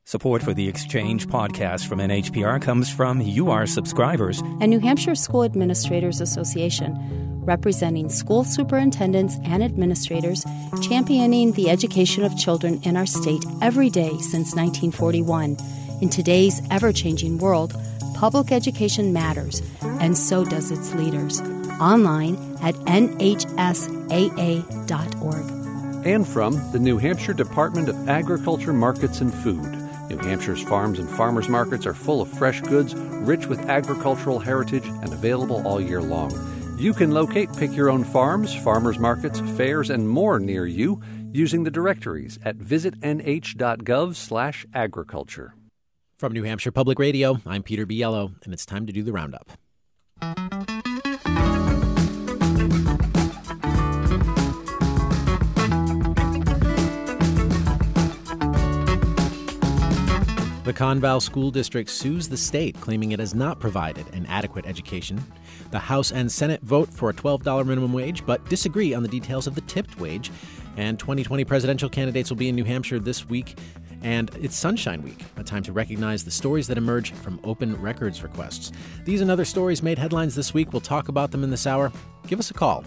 Support for the Exchange podcast from NHPR comes from UR subscribers and New Hampshire School Administrators Association, representing school superintendents and administrators, championing the education of children in our state every day since 1941. In today's ever-changing world, public education matters, and so does its leaders. Online at nhsaa.org. And from the New Hampshire Department of Agriculture, Markets, and Food. New Hampshire's farms and farmers markets are full of fresh goods, rich with agricultural heritage, and available all year long. You can locate Pick Your Own Farms, farmers markets, fairs, and more near you using the directories at visitnh.gov/agriculture. From New Hampshire Public Radio, I'm Peter Biello, and it's time to do the roundup. The Conval School District sues the state, claiming it has not provided an adequate education. The House and Senate vote for a $12 minimum wage, but disagree on the details of the tipped wage. And 2020 presidential candidates will be in New Hampshire this week. And it's Sunshine Week, a time to recognize the stories that emerge from open records requests. These and other stories made headlines this week. We'll talk about them in this hour. Give us a call,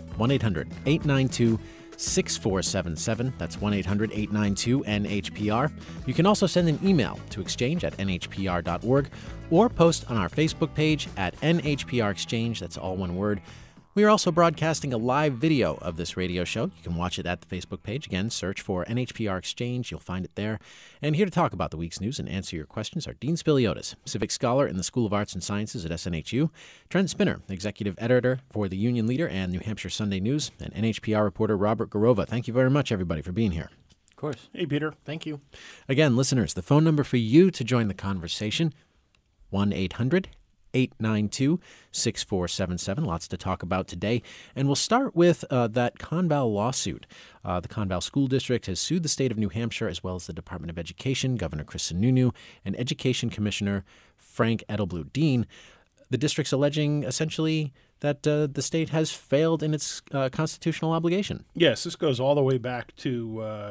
1-800-892-6477. That's 1-800-892-NHPR. You can also send an email to exchange@nhpr.org or post on our Facebook page at NHPR Exchange. That's all one word. We are also broadcasting a live video of this radio show. You can watch it at the Facebook page. Again, search for NHPR Exchange. You'll find it there. And here to talk about the week's news and answer your questions are Dean Spiliotis, Civic Scholar in the School of Arts and Sciences at SNHU, Trent Spinner, Executive Editor for the Union Leader and New Hampshire Sunday News, and NHPR reporter Robert Garova. Thank you very much, everybody, for being here. Of course. Hey, Peter. Thank you. Again, listeners, the phone number for you to join the conversation, 1-800-892-6477. Lots to talk about today. And we'll start with that Conval lawsuit. The Conval School District has sued the state of New Hampshire, as well as the Department of Education, Governor Chris Sununu, and Education Commissioner Frank Edelblut. Dean, the district's alleging essentially that the state has failed in its constitutional obligation. Yes, this goes all the way back to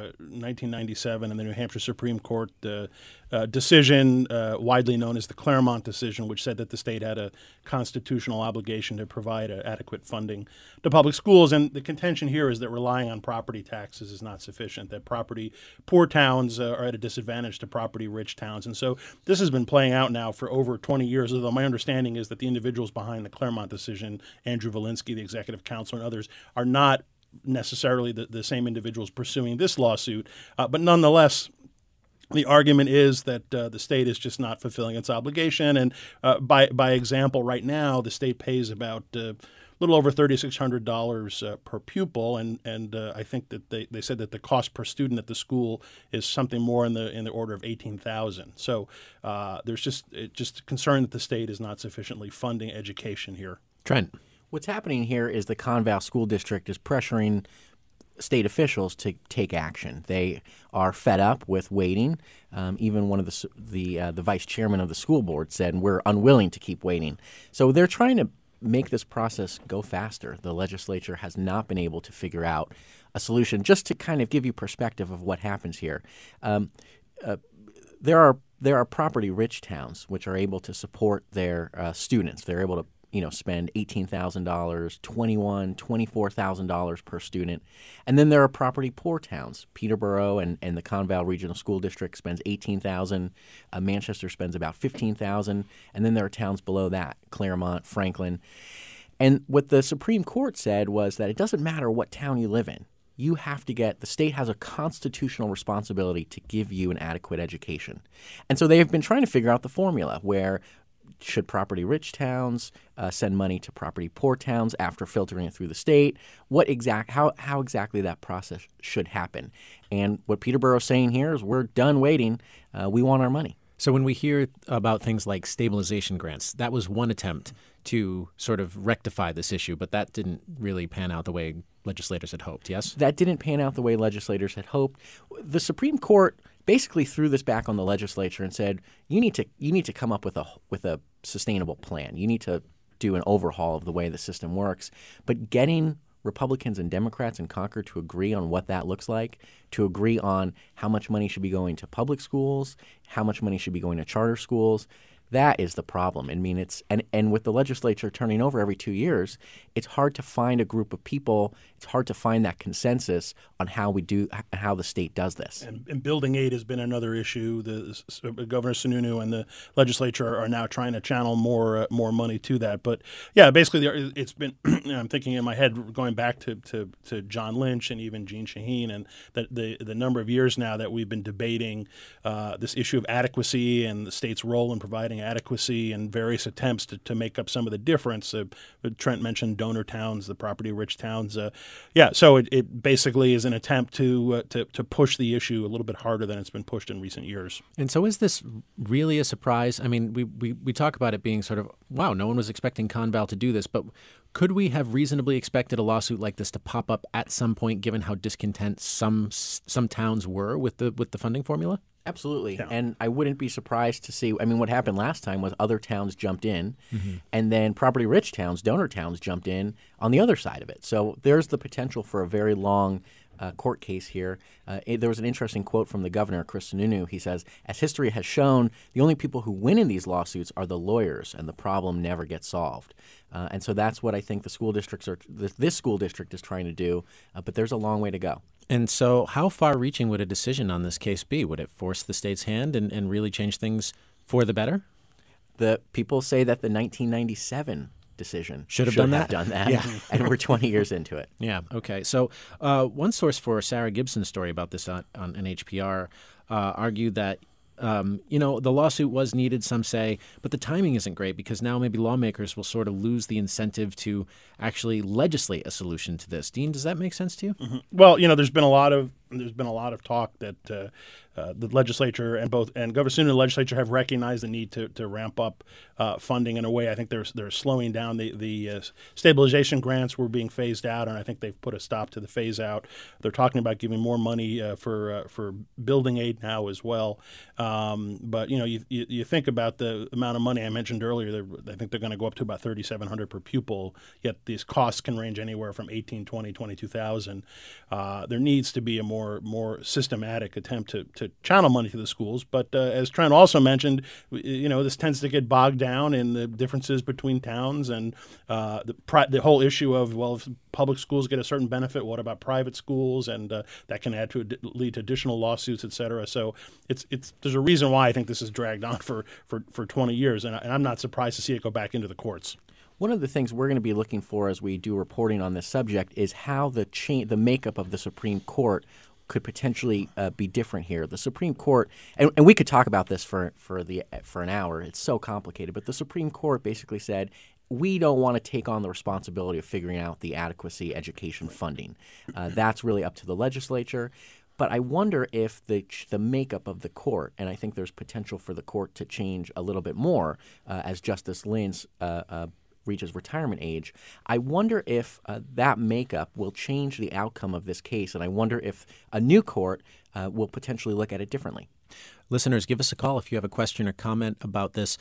1997 and the New Hampshire Supreme Court decision, widely known as the Claremont decision, which said that the state had a constitutional obligation to provide adequate funding to public schools. And the contention here is that relying on property taxes is not sufficient, that poor towns are at a disadvantage to property-rich towns. And so this has been playing out now for over 20 years, although my understanding is that the individuals behind the Claremont decision, Andrew Valinsky, the executive counsel, and others, are not necessarily the same individuals pursuing this lawsuit. But nonetheless, the argument is that the state is just not fulfilling its obligation. And by example, right now, the state pays about a little over $3,600 per pupil. And I think that they said that the cost per student at the school is something more in the order of $18,000. So there's just concern that the state is not sufficiently funding education here. Trent. What's happening here is the Conval School District is pressuring state officials to take action. They are fed up with waiting. Even one of the vice chairman of the school board said, we're unwilling to keep waiting. So they're trying to make this process go faster. The legislature has not been able to figure out a solution. Just to kind of give you perspective of what happens here, there are property-rich towns which are able to support their students. They're able to spend $18,000, $21,000, $24,000 per student. And then there are property-poor towns. Peterborough and the Conval Regional School District spends $18,000. Manchester spends about $15,000. And then there are towns below that, Claremont, Franklin. And what the Supreme Court said was that it doesn't matter what town you live in. You have to the state has a constitutional responsibility to give you an adequate education. And so they have been trying to figure out the formula where should property-rich towns send money to property-poor towns after filtering it through the state? How exactly that process should happen? And what Peterborough's saying here is we're done waiting. We want our money. So when we hear about things like stabilization grants, that was one attempt to sort of rectify this issue, but that didn't really pan out the way legislators had hoped, yes? That didn't pan out the way legislators had hoped. The Supreme Court basically threw this back on the legislature and said, you need to come up with a sustainable plan. You need to do an overhaul of the way the system works. But getting Republicans and Democrats in Concord to agree on what that looks like, to agree on how much money should be going to public schools, how much money should be going to charter schools. That is the problem. I mean, and with the legislature turning over every 2 years, it's hard to find a group of people. It's hard to find that consensus on how the state does this. And building aid has been another issue. Governor Sununu and the legislature are now trying to channel more money to that. But yeah, basically, it's been. I'm thinking in my head going back to John Lynch and even Jeanne Shaheen, and the number of years now that we've been debating this issue of adequacy and the state's role in providing adequacy and various attempts to make up some of the difference. Trent mentioned donor towns, the property-rich towns. So it basically is an attempt to push the issue a little bit harder than it's been pushed in recent years. And so is this really a surprise? I mean, we talk about it being sort of, wow, no one was expecting Conval to do this, but could we have reasonably expected a lawsuit like this to pop up at some point, given how discontent some towns were with the funding formula? Absolutely. Yeah. And I wouldn't be surprised to see, I mean, what happened last time was other towns jumped in, and then property-rich towns, donor towns, jumped in on the other side of it. So there's the potential for a very long court case here. There was an interesting quote from the governor, Chris Sununu. He says, "As history has shown, the only people who win in these lawsuits are the lawyers, and the problem never gets solved." And so that's what I think this school district is trying to do, but there's a long way to go. And so how far-reaching would a decision on this case be? Would it force the state's hand and really change things for the better? The people say that the 1997 decision should have done that. Yeah. And we're 20 years into it. Yeah, okay. So one source for Sarah Gibson's story about this on NHPR argued that the lawsuit was needed, some say, but the timing isn't great because now maybe lawmakers will sort of lose the incentive to actually legislate a solution to this. Dean, does that make sense to you? Mm-hmm. Well, there's been a lot of talk that the legislature and Governor Sununu and the legislature have recognized the need to ramp up funding in a way. I think they're slowing down. The stabilization grants were being phased out, and I think they've put a stop to the phase out. They're talking about giving more money for building aid now as well. But you think about the amount of money I mentioned earlier. I think they're going to go up to about $3,700 per pupil. Yet these costs can range anywhere from $18,000, $20,000, $22,000. There needs to be a more systematic attempt to channel money to the schools. But as Trent also mentioned, this tends to get bogged down in the differences between towns and the whole issue of, well, if public schools get a certain benefit, what about private schools? And that can lead to additional lawsuits, et cetera. So there's a reason why I think this has dragged on for 20 years, and I'm not surprised to see it go back into the courts. One of the things we're going to be looking for as we do reporting on this subject is how the makeup of the Supreme Court could potentially be different here. The Supreme Court, and we could talk about this for an hour. It's so complicated, but the Supreme Court basically said, we don't want to take on the responsibility of figuring out the adequacy education funding. That's really up to the legislature. But I wonder if the makeup of the court, and I think there's potential for the court to change a little bit more as Justice Lynn's reaches retirement age. I wonder if that makeup will change the outcome of this case, and I wonder if a new court will potentially look at it differently. Listeners, give us a call if you have a question or comment about this,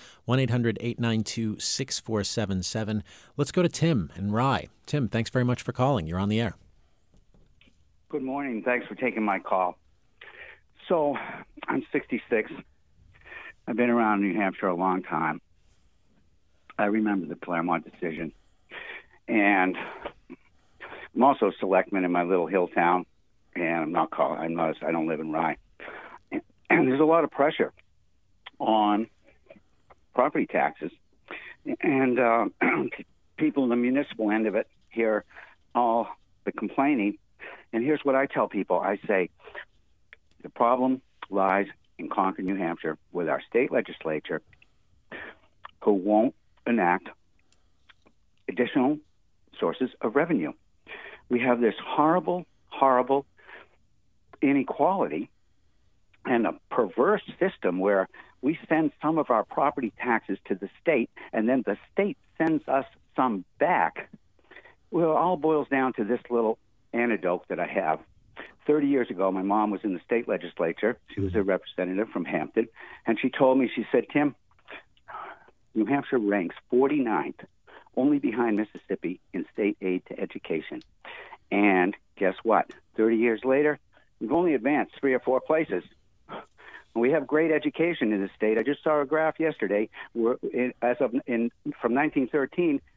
1-800-892-6477. Let's go to Tim in Rye. Tim, thanks very much for calling. You're on the air. Good morning. Thanks for taking my call. So I'm 66. I've been around New Hampshire a long time. I remember the Claremont decision. And I'm also a selectman in my little hill town, and I don't live in Rye. And there's a lot of pressure on property taxes. And people in the municipal end of it hear all the complaining. And here's what I tell people. I say, the problem lies in Concord, New Hampshire, with our state legislature, who won't enact additional sources of revenue. We have this horrible, horrible inequality and a perverse system where we send some of our property taxes to the state, and then the state sends us some back. Well, it all boils down to this little anecdote that I have. 30 years ago, my mom was in the state legislature. She was a representative from Hampton, and she told me, she said, Tim, New Hampshire ranks 49th only behind Mississippi in state aid to education. And guess what? 30 years later, we've only advanced 3 or 4 places. We have great education in the state. I just saw a graph yesterday. From 2013,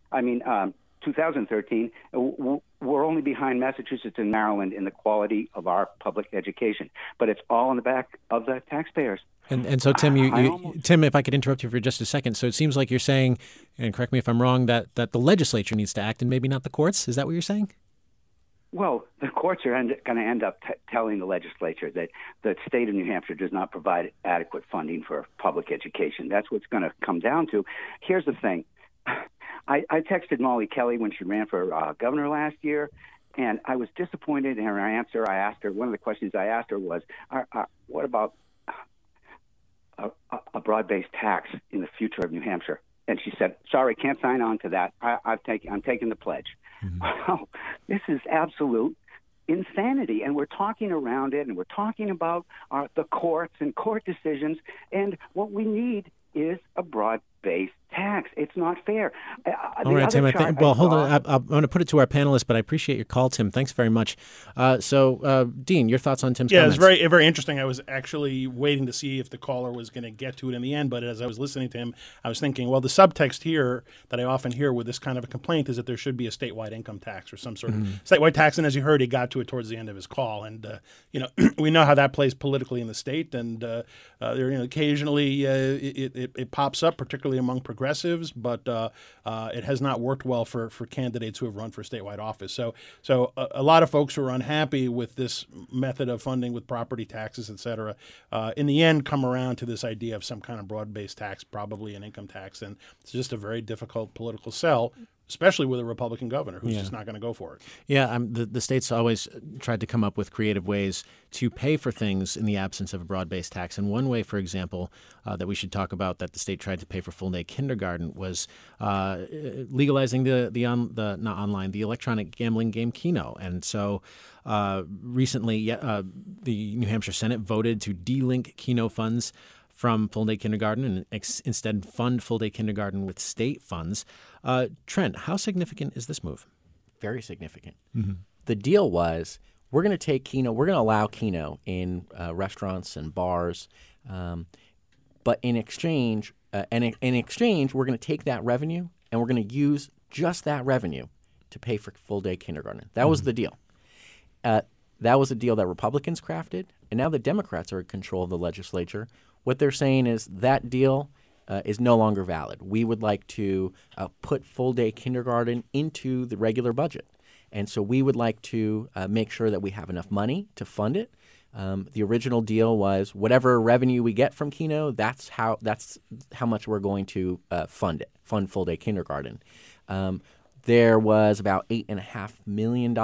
we're only behind Massachusetts and Maryland in the quality of our public education. But it's all in the back of the taxpayers. And so, Tim, Tim, if I could interrupt you for just a second. So it seems like you're saying, and correct me if I'm wrong, that the legislature needs to act and maybe not the courts. Is that what you're saying? Well, the courts are going to end up telling the legislature that the state of New Hampshire does not provide adequate funding for public education. That's what's going to come down to. Here's the thing. I texted Molly Kelly when she ran for governor last year, and I was disappointed in her answer. I asked her, one of the questions I asked her was, what about a broad-based tax in the future of New Hampshire? And she said, sorry, can't sign on to that. I'm taking the pledge. Mm-hmm. Wow, this is absolute insanity. And we're talking around it, and we're talking about the courts and court decisions. And what we need is a broad-based tax. It's not fair. All right, Tim. Hold on. I'm going to put it to our panelists, but I appreciate your call, Tim. Thanks very much. Dean, your thoughts on Tim's comments? Yeah, it's very, very interesting. I was actually waiting to see if the caller was going to get to it in the end, but as I was listening to him, I was thinking, well, the subtext here that I often hear with this kind of a complaint is that there should be a statewide income tax or some sort of statewide tax. And as you heard, he got to it towards the end of his call. And, we know how that plays politically in the state. And occasionally it pops up, particularly among progressives, but it has not worked well for candidates who have run for statewide office. So a lot of folks who are unhappy with this method of funding with property taxes, et cetera, in the end come around to this idea of some kind of broad-based tax, probably an income tax. And it's just a very difficult political sell, especially with a Republican governor who's just not going to go for it. Yeah, the state's always tried to come up with creative ways to pay for things in the absence of a broad-based tax. And one way, for example, that we should talk about that the state tried to pay for full-day kindergarten was legalizing the electronic gambling game Keno. And so recently, the New Hampshire Senate voted to delink Keno funds from full-day kindergarten and instead fund full-day kindergarten with state funds. Trent, how significant is this move? Very significant. Mm-hmm. The deal was we're going to take Keno, we're going to allow Keno in restaurants and bars, but in exchange, we're going to take that revenue and we're going to use just that revenue to pay for full-day kindergarten. That was the deal. That was a deal that Republicans crafted, and now the Democrats are in control of the legislature. What they're saying is that deal is no longer valid. We would like to put full-day kindergarten into the regular budget. And so we would like to make sure that we have enough money to fund it. The original deal was whatever revenue we get from Keno, that's how much we're going to fund full-day kindergarten. There was about $8.5 million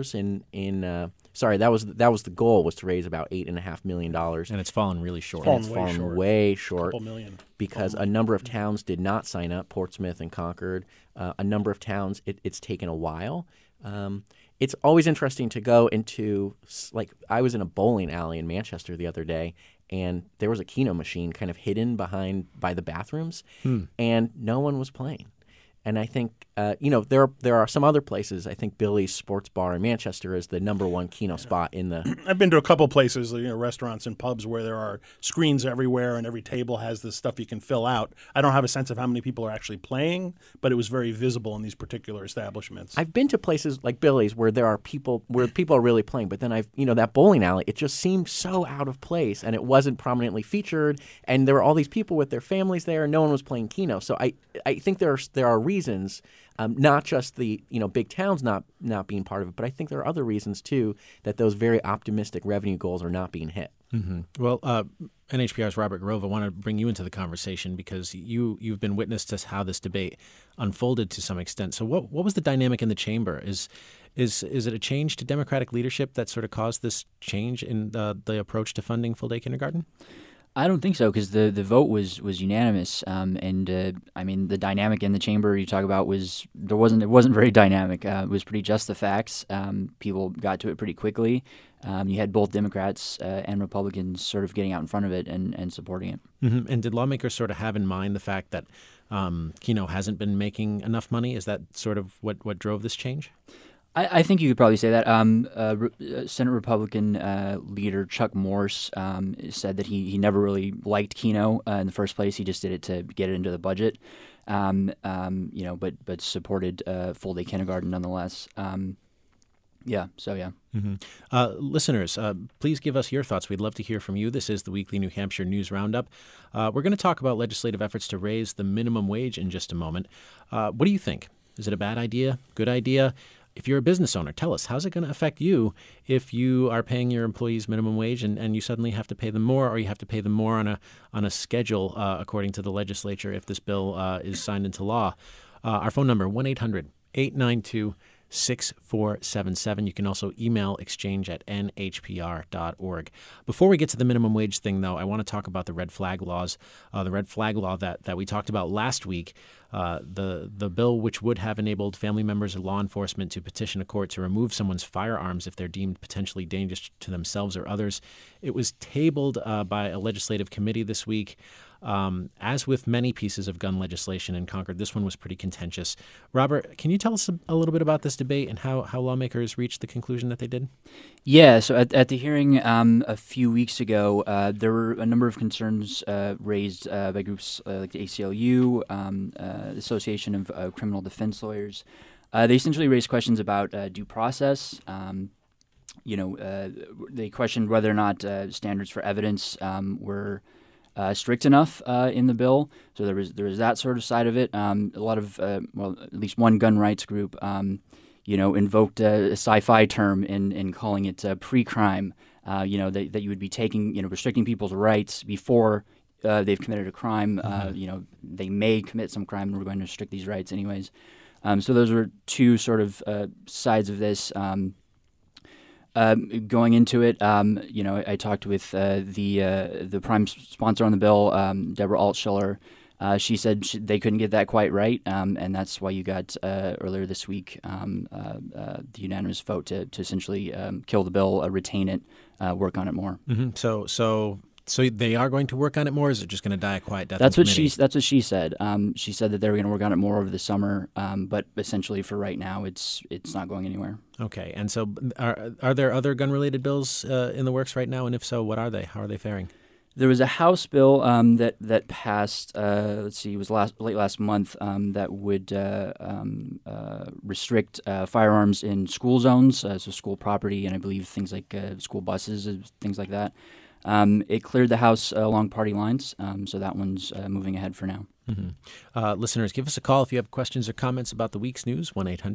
that was the goal, was to raise about $8.5 million. And it's fallen really short. It's fallen way short. Couple million. Because a number of towns did not sign up, Portsmouth and Concord. A number of towns, it's taken a while. It's always interesting to go into, like, I was in a bowling alley in Manchester the other day, and there was a Keno machine kind of hidden by the bathrooms, and no one was playing. And I think, there are some other places. I think Billy's Sports Bar in Manchester is the number one Keno spot in the. I've been to a couple places, restaurants and pubs where there are screens everywhere and every table has the stuff you can fill out. I don't have a sense of how many people are actually playing, but it was very visible in these particular establishments. I've been to places like Billy's where there are people are really playing, but then that bowling alley, it just seemed so out of place and it wasn't prominently featured, and there were all these people with their families there and no one was playing Keno. So I think there are reasons, not just the big towns not being part of it, but I think there are other reasons too that those very optimistic revenue goals are not being hit. Mm-hmm. Well, NHPR's Robert Grove, I want to bring you into the conversation because you've been witness to how this debate unfolded to some extent. So what was the dynamic in the chamber? Is it a change to Democratic leadership that sort of caused this change in the approach to funding full-day kindergarten? I don't think so, because the vote was unanimous, and I mean the dynamic in the chamber you talk about it wasn't very dynamic. It was pretty just the facts. People got to it pretty quickly. You had both Democrats and Republicans sort of getting out in front of it and supporting it. Mm-hmm. And did lawmakers sort of have in mind the fact that Keno hasn't been making enough money? Is that sort of what drove this change? I think you could probably say that. Senate Republican leader Chuck Morse said that he never really liked Keno in the first place. He just did it to get it into the budget, but supported full day kindergarten nonetheless. Yeah. Mm-hmm. Listeners, please give us your thoughts. We'd love to hear from you. This is the Weekly New Hampshire News Roundup. We're going to talk about legislative efforts to raise the minimum wage in just a moment. What do you think? Is it a bad idea? Good idea? If you're a business owner, tell us, how's it going to affect you if you are paying your employees minimum wage and you suddenly have to pay them more, or you have to pay them more on a schedule according to the legislature if this bill is signed into law? Our phone number, 1-800-892-6477. You can also email exchange@nhpr.org. Before we get to the minimum wage thing, though, I want to talk about the red flag laws. The red flag law that we talked about last week, the bill which would have enabled family members of law enforcement to petition a court to remove someone's firearms if they're deemed potentially dangerous to themselves or others. It was tabled by a legislative committee this week. As with many pieces of gun legislation in Concord, this one was pretty contentious. Robert, can you tell us a little bit about this debate and how lawmakers reached the conclusion that they did? Yeah, so at the hearing a few weeks ago, there were a number of concerns raised by groups like the ACLU, the Association of Criminal Defense Lawyers. They essentially raised questions about due process. They questioned whether or not standards for evidence were strict enough in the bill. So there was that sort of side of it. A lot of at least one gun rights group invoked a sci-fi term in calling it pre-crime. That you would be taking restricting people's rights before they've committed a crime. They may commit some crime, and we're going to restrict these rights anyways. So those were two sort of sides of this. Going into it, I talked with the prime sponsor on the bill, Deborah Altschiller. She said they couldn't get that quite right, and that's why you got earlier this week the unanimous vote to essentially kill the bill, retain it, work on it more. Mm-hmm. So they are going to work on it more? Or is it just going to die a quiet death? That's what she said. She said that they were going to work on it more over the summer, but essentially for right now, it's not going anywhere. Okay, and so are there other gun-related bills in the works right now? And if so, what are they? How are they faring? There was a House bill that passed. It was late last month that would restrict firearms in school zones, so school property, and I believe things like school buses, things like that. It cleared the House along party lines, so that one's moving ahead for now. Mm-hmm. Listeners, give us a call if you have questions or comments about the week's news,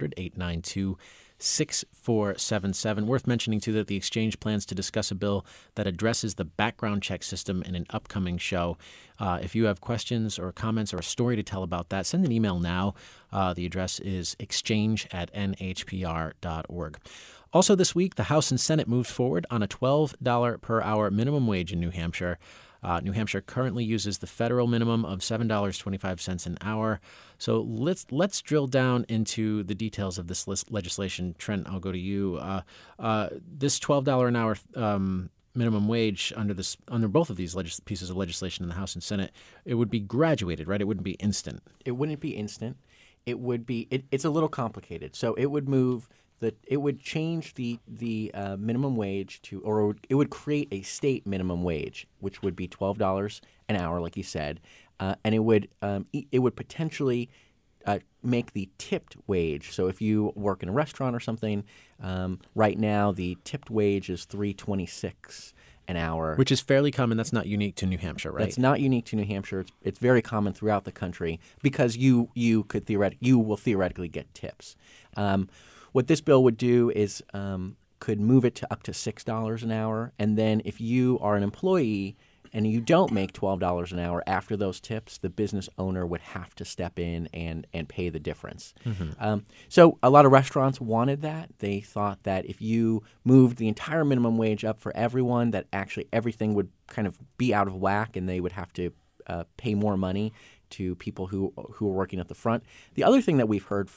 1-800-892-6477. Worth mentioning, too, that the Exchange plans to discuss a bill that addresses the background check system in an upcoming show. If you have questions or comments or a story to tell about that, send an email now. The address is exchange@nhpr.org. Also this week, the House and Senate moved forward on a $12 per hour minimum wage in New Hampshire. New Hampshire currently uses the federal minimum of $7.25 an hour. So let's drill down into the details of this legislation. Trent, I'll go to you. This $12 an hour minimum wage under both of these pieces of legislation in the House and Senate, it would be graduated, right? It wouldn't be instant. It wouldn't be instant. It would be. It's a little complicated. So it would move. It would change the minimum wage it would create a state minimum wage, which would be $12 an hour, like you said, and it would potentially make the tipped wage. So if you work in a restaurant or something, right now the tipped wage is $3.26 an hour, which is fairly common. That's not unique to New Hampshire, right? That's not unique to New Hampshire. It's very common throughout the country because you will theoretically get tips. What this bill would do is could move it to up to $6 an hour, and then if you are an employee and you don't make $12 an hour after those tips, the business owner would have to step in and pay the difference. So a lot of restaurants wanted that. They thought that if you moved the entire minimum wage up for everyone, that actually everything would kind of be out of whack and they would have to pay more money to people who are working at the front. The other thing that we've heard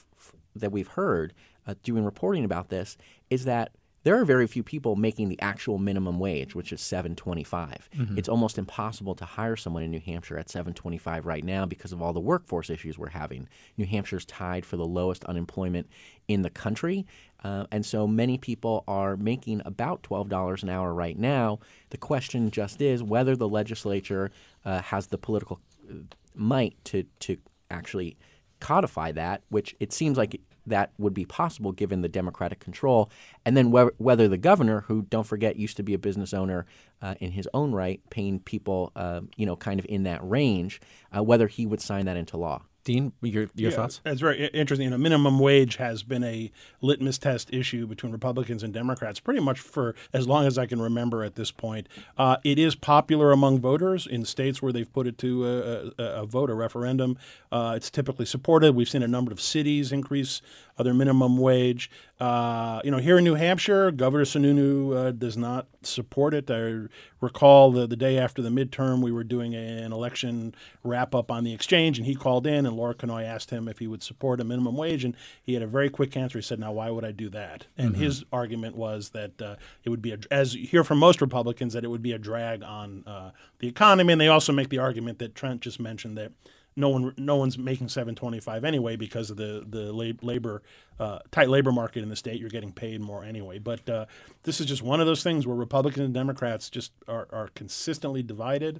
doing reporting about this is that there are very few people making the actual minimum wage, which is $7.25. It's almost impossible to hire someone in New Hampshire at $7.25 right now because of all the workforce issues we're having. New Hampshire's tied for the lowest unemployment in the country, and so many people are making about $12 an hour right now. The question just is whether the legislature has the political might to actually codify that, which it seems like that would be possible given the Democratic control, and then whether the governor, who, don't forget, used to be a business owner in his own right, paying people, kind of in that range, whether he would sign that into law. Dean, your thoughts? It's very interesting. Minimum wage has been a litmus test issue between Republicans and Democrats pretty much for as long as I can remember at this point. It is popular among voters in states where they've put it to a vote, a referendum. It's typically supported. We've seen a number of cities increase their minimum wage. Here in New Hampshire, Governor Sununu does not support it. I recall the day after the midterm, we were doing an election wrap-up on the Exchange, and he called in, and Laura Kanoy asked him if he would support a minimum wage, and he had a very quick answer. He said, "Now, why would I do that?" And his argument was that it would be, as you hear from most Republicans, that it would be a drag on the economy, and they also make the argument that Trent just mentioned that no one's making $7.25 anyway because of the tight labor market in the state. You're getting paid more anyway. But this is just one of those things where Republicans and Democrats just are consistently divided.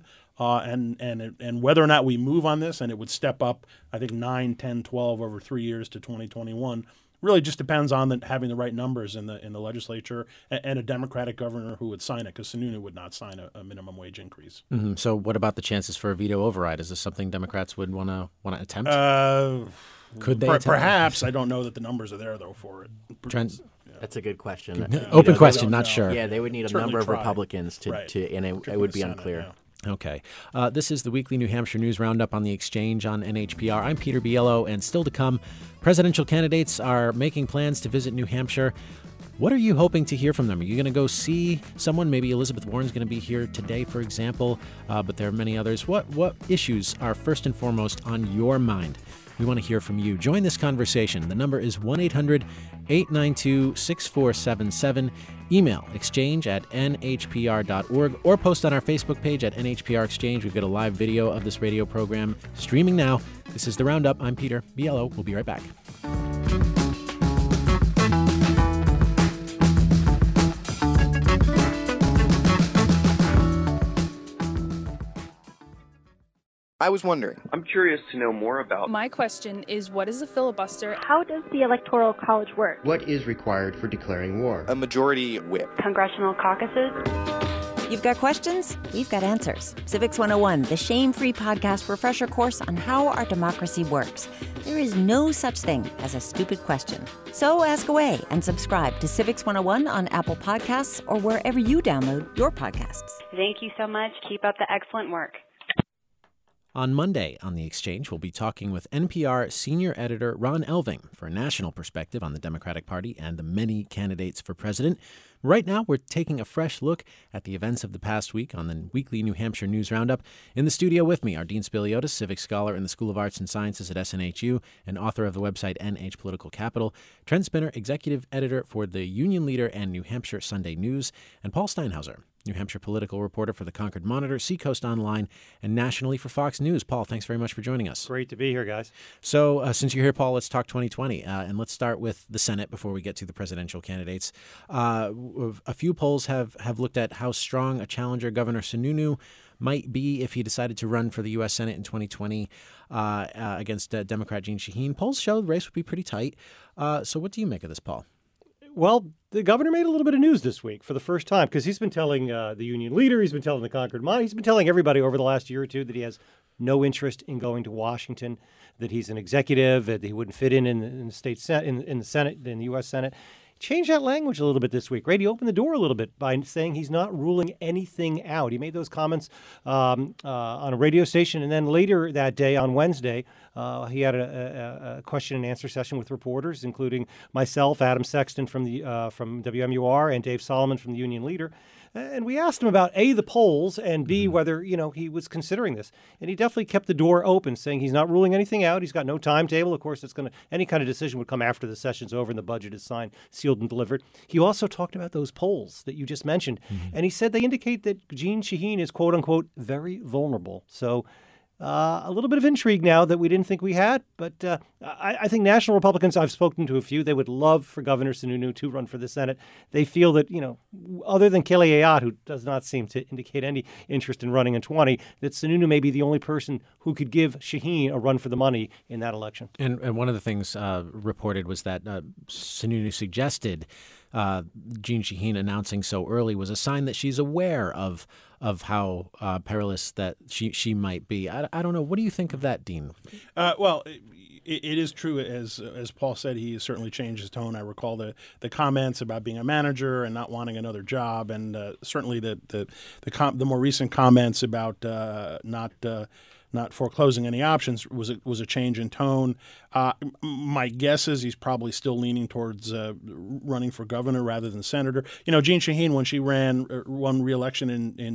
And whether or not we move on this, and it would step up, I think 9, 10, 12 over 3 years to 2021. Really just depends on having the right numbers in the legislature and a Democratic governor who would sign it, because Sununu would not sign a minimum wage increase. So what about the chances for a veto override? Is this something Democrats would want to attempt? Could they attempt? Perhaps. I don't know that the numbers are there, though, for it. Trent? That's a good question. Open question, not sure. Yeah, they would need a number of Republicans and it would be unclear. Yeah. Okay. This is the weekly New Hampshire News Roundup on the Exchange on NHPR. I'm Peter Biello, and still to come, presidential candidates are making plans to visit New Hampshire. What are you hoping to hear from them? Are you going to go see someone? Maybe Elizabeth Warren's going to be here today, for example, but there are many others. What issues are first and foremost on your mind? We want to hear from you. Join this conversation. The number is 1-800-892-6477. Email exchange@nhpr.org or post on our Facebook page at NHPR Exchange. We've got a live video of this radio program streaming now. This is The Roundup. I'm Peter Biello. We'll be right back. I was wondering. I'm curious to know more about. My question is, what is a filibuster? How does the Electoral College work? What is required for declaring war? A majority whip. Congressional caucuses? You've got questions? We've got answers. Civics 101, the shame-free podcast refresher course on how our democracy works. There is no such thing as a stupid question. So ask away and subscribe to Civics 101 on Apple Podcasts or wherever you download your podcasts. Thank you so much. Keep up the excellent work. On Monday on The Exchange, we'll be talking with NPR senior editor Ron Elving for a national perspective on the Democratic Party and the many candidates for president. Right now, we're taking a fresh look at the events of the past week on the weekly New Hampshire News Roundup. In the studio with me are Dean Spiliotis, civic scholar in the School of Arts and Sciences at SNHU and author of the website NH Political Capital, Trent Spinner, executive editor for the Union Leader and New Hampshire Sunday News, and Paul Steinhauser, New Hampshire political reporter for the Concord Monitor, Seacoast Online, and nationally for Fox News. Paul, thanks very much for joining us. Great to be here, guys. So since you're here, Paul, let's talk 2020. And let's start with the Senate before we get to the presidential candidates. A few polls have looked at how strong a challenger Governor Sununu might be if he decided to run for the U.S. Senate in 2020 against Democrat Jeanne Shaheen. Polls show the race would be pretty tight. So what do you make of this, Paul? Well, the governor made a little bit of news this week for the first time because he's been telling the Union Leader, he's been telling the Concord Monitor, he's been telling everybody over the last year or two that he has no interest in going to Washington, that he's an executive, that he wouldn't fit in the state Senate, in the Senate, in the U.S. Senate. changed that language a little bit this week, right? He opened the door a little bit by saying he's not ruling anything out. He made those comments on a radio station, and then later that day, on Wednesday, he had a question and answer session with reporters, including myself, Adam Sexton from WMUR, and Dave Solomon from the Union Leader. And we asked him about A, the polls, and B, whether, he was considering this. And he definitely kept the door open, saying he's not ruling anything out. He's got no timetable. Of course, any kind of decision would come after the session's over and the budget is signed, sealed, and delivered. He also talked about those polls that you just mentioned. And he said they indicate that Jeanne Shaheen is, quote unquote, very vulnerable. So a little bit of intrigue now that we didn't think we had, but I think national Republicans, I've spoken to a few, they would love for Governor Sununu to run for the Senate. They feel that, other than Kelly Ayotte, who does not seem to indicate any interest in running in 20, that Sununu may be the only person who could give Shaheen a run for the money in that election. And one of the things reported was that Sununu suggested Jeanne Shaheen announcing so early was a sign that she's aware of how perilous that she might be. I don't know. What do you think of that, Dean? Well, it is true, as Paul said, he has certainly changed his tone. I recall the comments about being a manager and not wanting another job, and certainly the more recent comments about not foreclosing any options was a change in tone. My guess is he's probably still leaning towards running for governor rather than senator. Jeanne Shaheen, when she won re-election in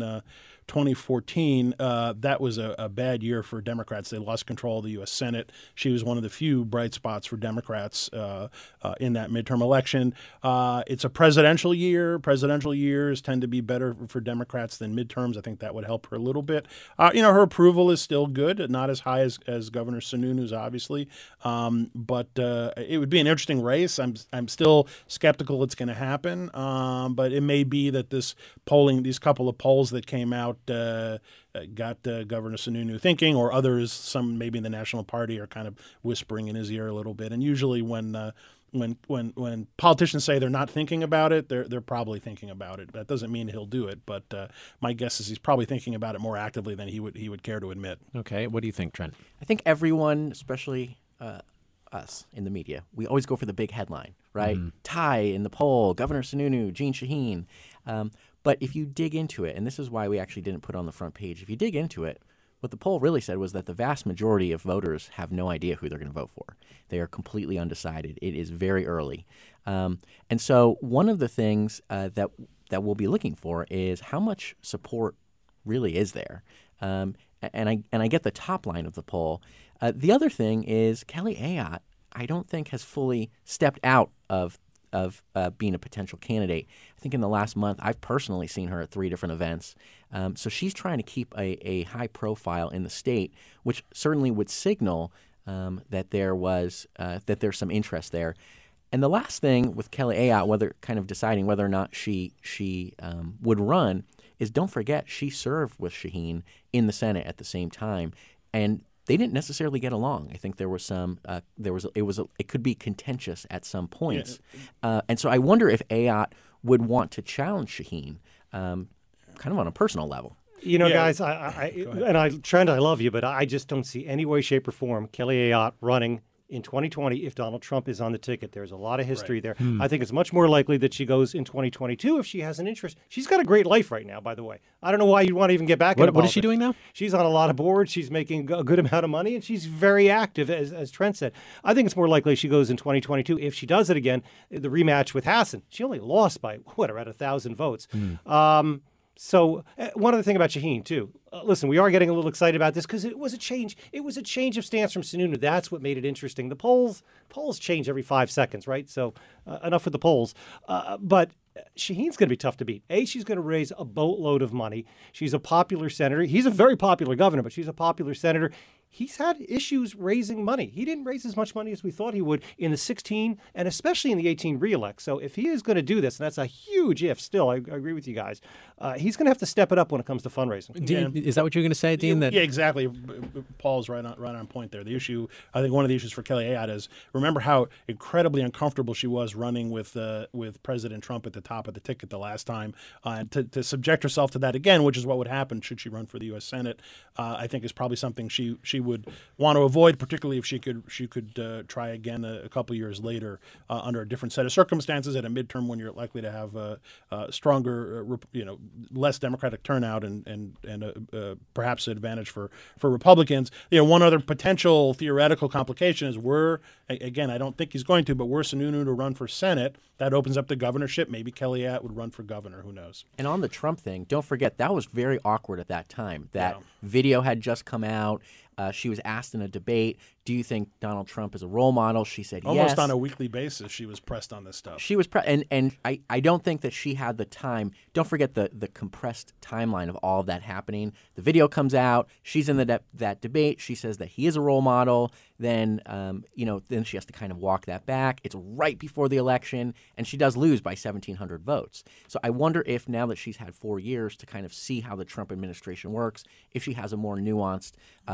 2014, that was a bad year for Democrats. They lost control of the U.S. Senate. She was one of the few bright spots for Democrats in that midterm election. It's a presidential year. Presidential years tend to be better for Democrats than midterms. I think that would help her a little bit. Her approval is still good, not as high as Governor Sununu's, obviously. But it would be an interesting race. I'm still skeptical it's going to happen. But it may be that these couple of polls that came out got Governor Sununu thinking, or others, some maybe in the National Party, are kind of whispering in his ear a little bit. And usually when politicians say they're not thinking about it, they're probably thinking about it. That doesn't mean he'll do it, but my guess is he's probably thinking about it more actively than he would care to admit. Okay, what do you think, Trent? I think everyone, especially us in the media, we always go for the big headline, right? Mm-hmm. Tie in the poll, Governor Sununu, Jeanne Shaheen. But if you dig into it, and this is why we actually didn't put it on the front page, if you dig into it, what the poll really said was that the vast majority of voters have no idea who they're going to vote for. They are completely undecided. It is very early. And so one of the things that we'll be looking for is how much support really is there. And I get the top line of the poll. The other thing is Kelly Ayotte, I don't think, has fully stepped out of being a potential candidate. I think in the last month, I've personally seen her at 3 different events. So she's trying to keep a high profile in the state, which certainly would signal that there's some interest there. And the last thing with Kelly Ayotte, deciding whether or not she would run, is don't forget she served with Shaheen in the Senate at the same time, and they didn't necessarily get along. I think there was it could be contentious at some points, and so I wonder if Ayotte would want to challenge Shaheen, kind of on a personal level. Guys, Trent, I love you, but I just don't see any way, shape, or form Kelly Ayotte running in 2020 if Donald Trump is on the ticket. There's a lot of history there. I think it's much more likely that she goes in 2022 if she has an interest. She's got a great life right now, by the way. I don't know why you'd want to even get back into politics. What is she doing now? She's on a lot of boards. She's making a good amount of money, and she's very active, as Trent said. I think it's more likely she goes in 2022. If she does it again, the rematch with Hassan, she only lost by, around 1,000 votes. So one other thing about Shaheen, too. Listen, we are getting a little excited about this because it was a change. It was a change of stance from Sununu. That's what made it interesting. The polls change every 5 seconds, right? So enough with the polls. But Shaheen's going to be tough to beat. She's going to raise a boatload of money. She's a popular senator. He's a very popular governor, but she's a popular senator. He's had issues raising money. He didn't raise as much money as we thought he would in the 16 and especially in the 18 re-elect. So if he is going to do this, and that's a huge if still, I agree with you guys, he's going to have to step it up when it comes to fundraising. Dean, is that what you're going to say, Dean? Yeah, exactly. Paul's right on point there. The issue, I think, one of the issues for Kelly Ayotte is remember how incredibly uncomfortable she was running with President Trump at the top of the ticket the last time, and to subject herself to that again, which is what would happen should she run for the U.S. Senate. I think is probably something she would want to avoid, particularly if she could try again a couple years later under a different set of circumstances at a midterm when you're likely to have a stronger, less Democratic turnout and perhaps an advantage for Republicans. One other potential theoretical complication is again, I don't think he's going to, but were Sununu to run for Senate, that opens up the governorship. Maybe Kelly Ayotte would run for governor. Who knows? And on the Trump thing, don't forget, that was very awkward at that time. That video had just come out. She was asked in a debate, do you think Donald Trump is a role model? She said yes. Almost on a weekly basis, she was pressed on this stuff. She was and I don't think that she had the time. Don't forget the compressed timeline of all of that happening. The video comes out. She's in that debate. She says that he is a role model. Then, then she has to kind of walk that back. It's right before the election, and she does lose by 1,700 votes. So I wonder if now that she's had 4 years to kind of see how the Trump administration works, if she has a more nuanced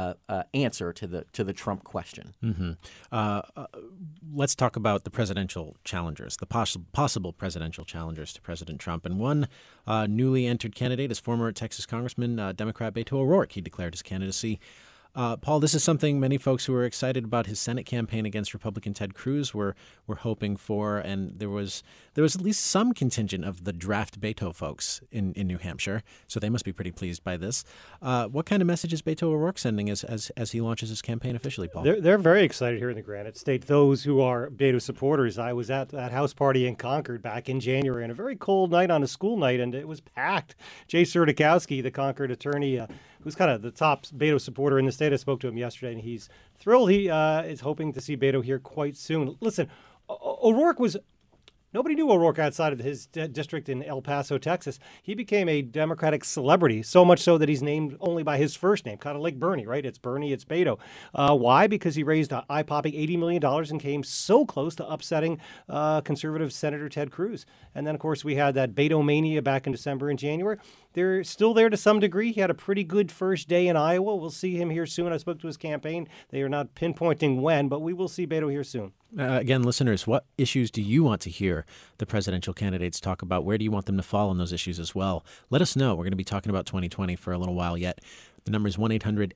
answer to the Trump question. Mm-hmm. Let's talk about the presidential challengers, the possible presidential challengers to President Trump. And one newly entered candidate is former Texas Congressman, Democrat Beto O'Rourke. He declared his candidacy. Paul, this is something many folks who are excited about his Senate campaign against Republican Ted Cruz were hoping for, and there was at least some contingent of the draft Beto folks in New Hampshire, so they must be pretty pleased by this. What kind of message is Beto O'Rourke sending as he launches his campaign officially, Paul? They're very excited here in the Granite State. Those who are Beto supporters, I was at that house party in Concord back in January on a very cold night on a school night, and it was packed. Jay Surdykowski, the Concord attorney, who's kind of the top Beto supporter in the state. I spoke to him yesterday, and he's thrilled. He is hoping to see Beto here quite soon. Listen, O'Rourke was... Nobody knew O'Rourke outside of his district in El Paso, Texas. He became a Democratic celebrity, so much so that he's named only by his first name, kind of like Bernie, right? It's Bernie, it's Beto. Why? Because he raised a eye-popping $80 million and came so close to upsetting conservative Senator Ted Cruz. And then, of course, we had that Beto mania back in December and January. They're still there to some degree. He had a pretty good first day in Iowa. We'll see him here soon. I spoke to his campaign. They are not pinpointing when, but we will see Beto here soon. Again, listeners, what issues do you want to hear the presidential candidates talk about? Where do you want them to fall on those issues as well? Let us know. We're going to be talking about 2020 for a little while yet. The number is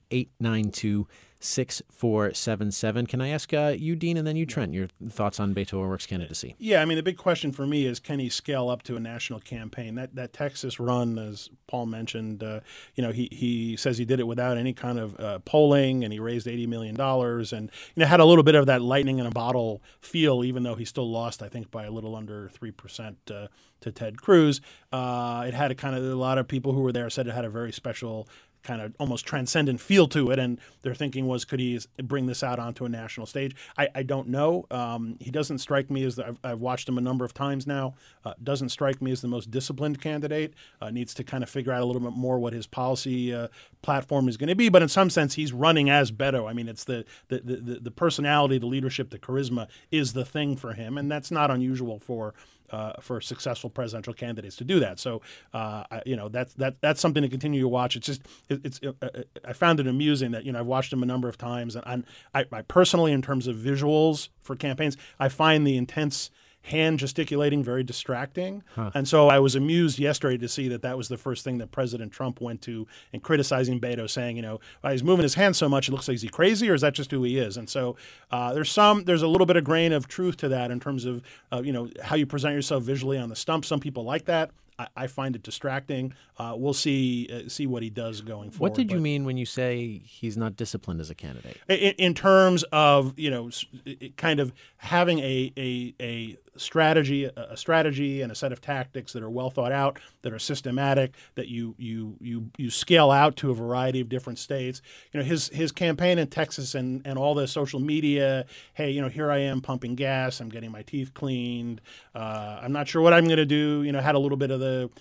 1-800-892-6477. Can I ask you, Dean, and then you, Trent, your thoughts on Beto O'Rourke's candidacy? Yeah, I mean, the big question for me is, can he scale up to a national campaign? That Texas run, as Paul mentioned, he says he did it without any kind of polling, and he raised $80 million and had a little bit of that lightning in a bottle feel, even though he still lost, I think, by a little under 3% to Ted Cruz. It had a lot of people who were there said it had a very special kind of almost transcendent feel to it, and their thinking was, could he bring this out onto a national stage? I don't know. He doesn't strike me as I've watched him a number of times now. Doesn't strike me as the most disciplined candidate. Needs to kind of figure out a little bit more what his policy platform is going to be. But in some sense, he's running as Beto. I mean, it's the personality, the leadership, the charisma is the thing for him, and that's not unusual for successful presidential candidates to do that. So, that's something to continue to watch. It's just, I found it amusing that, I've watched him a number of times, and I personally, in terms of visuals for campaigns, I find the intense hand gesticulating very distracting. And so I was amused yesterday to see that was the first thing that President Trump went to in criticizing Beto, saying, he's moving his hands so much, it looks like, is he crazy, or is that just who he is? And so there's a little bit of grain of truth to that in terms of, how you present yourself visually on the stump. Some people like that. I find it distracting. We'll see what he does going forward. What did you mean when you say he's not disciplined as a candidate? In terms of kind of having a strategy and a set of tactics that are well thought out, that are systematic, that you scale out to a variety of different states. His campaign in Texas and all the social media. Hey, here I am pumping gas. I'm getting my teeth cleaned. I'm not sure what I'm going to do. Had a little bit of a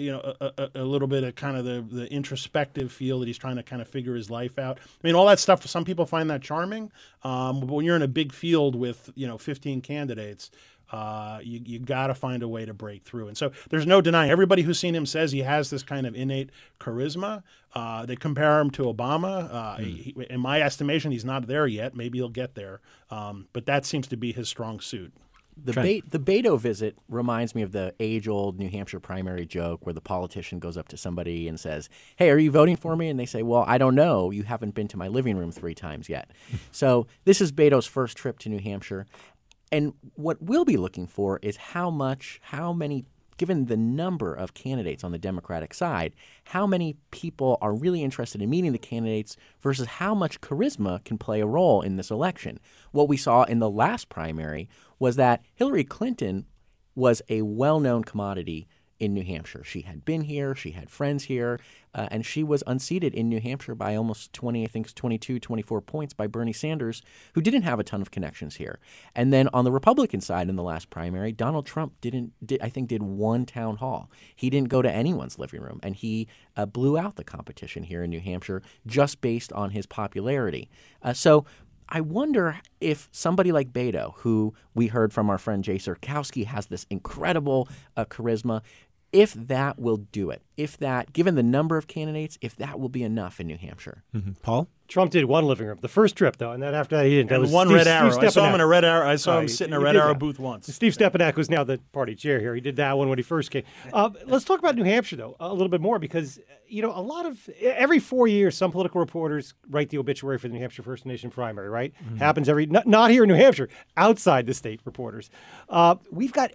little bit of kind of the introspective feel that he's trying to kind of figure his life out. I mean, all that stuff, some people find that charming. But when you're in a big field with, 15 candidates, you got to find a way to break through. And so there's no denying. Everybody who's seen him says he has this kind of innate charisma. They compare him to Obama. In my estimation, he's not there yet. Maybe he'll get there. But that seems to be his strong suit. The Beto visit reminds me of the age-old New Hampshire primary joke where the politician goes up to somebody and says, "Hey, are you voting for me?" And they say, "Well, I don't know. You haven't been to my living room 3 times yet." So this is Beto's first trip to New Hampshire. And what we'll be looking for is how many, given the number of candidates on the Democratic side, how many people are really interested in meeting the candidates versus how much charisma can play a role in this election. What we saw in the last primary was that Hillary Clinton was a well-known commodity in New Hampshire. She had been here, she had friends here, and she was unseated in New Hampshire by almost 22, 24 points by Bernie Sanders, who didn't have a ton of connections here. And then on the Republican side in the last primary, Donald Trump did one town hall. He didn't go to anyone's living room, and he blew out the competition here in New Hampshire just based on his popularity. So I wonder if somebody like Beto, who we heard from our friend Jay Sirkowski has this incredible charisma, if that will do it, if that, given the number of candidates, if that will be enough in New Hampshire. Paul? Trump did one living room, the first trip, though, and then after that he didn't. That was one Steve, Red Arrow. Steve I saw him in a Red Arrow. I saw him Right, sit in a he Red did Arrow that. booth once. Steve Stepanek, who's now the party chair here, he did that one when he first came. Let's talk about New Hampshire, though, a little bit more, because, a lot of, every 4 years, some political reporters write the obituary for the New Hampshire First Nation primary, right? Mm-hmm. Happens not here in New Hampshire, outside the state reporters. We've got